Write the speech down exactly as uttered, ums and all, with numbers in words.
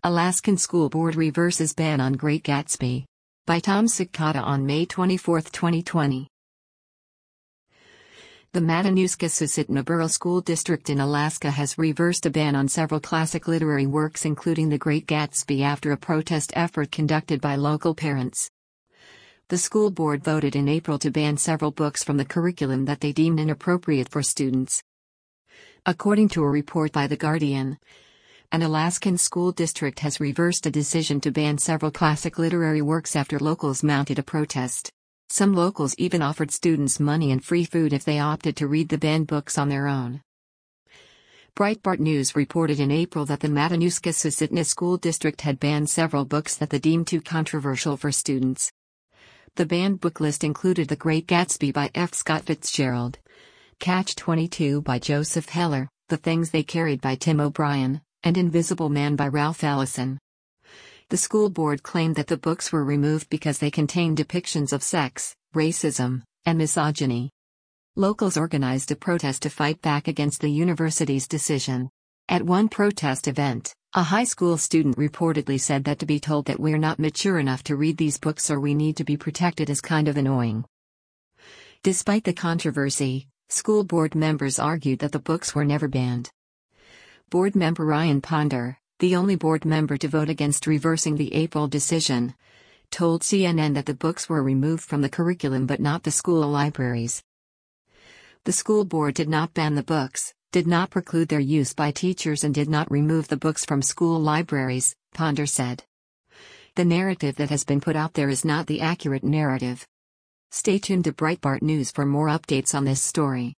Alaskan School Board reverses ban on Great Gatsby. By Tom Sikata on May twenty-fourth, twenty twenty. The Matanuska-Susitna Borough School District in Alaska has reversed a ban on several classic literary works including The Great Gatsby after a protest effort conducted by local parents. The school board voted in April to ban several books from the curriculum that they deemed inappropriate for students. According to a report by The Guardian, an Alaskan school district has reversed a decision to ban several classic literary works after locals mounted a protest. Some locals even offered students money and free food if they opted to read the banned books on their own. Breitbart News reported in April that the Matanuska-Susitna School District had banned several books that they deemed too controversial for students. The banned book list included The Great Gatsby by F. Scott Fitzgerald, Catch twenty-two by Joseph Heller, The Things They Carried by Tim O'Brien, and Invisible Man by Ralph Ellison. The school board claimed that the books were removed because they contained depictions of sex, racism, and misogyny. Locals organized a protest to fight back against the university's decision. At one protest event, a high school student reportedly said that to be told that we're not mature enough to read these books or we need to be protected is kind of annoying. Despite the controversy, school board members argued that the books were never banned. Board member Ryan Ponder, the only board member to vote against reversing the April decision, told C N N that the books were removed from the curriculum but not the school libraries. The school board did not ban the books, did not preclude their use by teachers and did not remove the books from school libraries, Ponder said. The narrative that has been put out there is not the accurate narrative. Stay tuned to Breitbart News for more updates on this story.